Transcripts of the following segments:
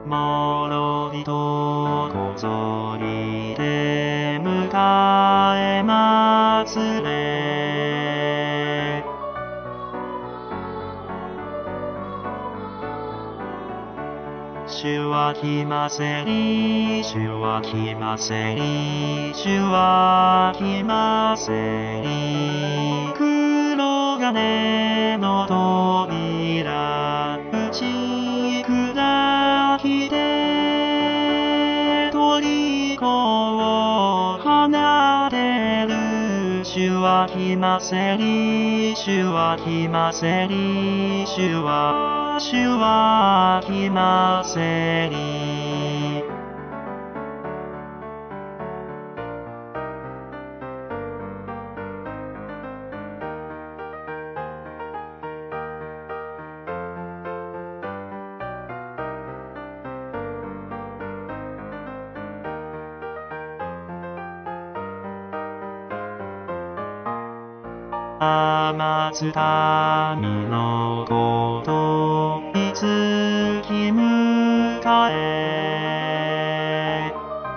もろびとこぞりで迎えますれ。主は来ませり、主は来ませり、主は来ませり。黒金の扉、打ち砕きて、虜を放てる。主は来ませり、主は来ませり、主は来ませり。待つ民のこといつき迎え。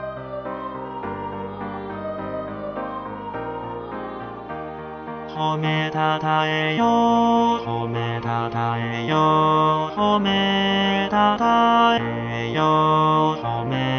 褒めたたえよ、褒めたたえよ、褒めたたえよ、褒め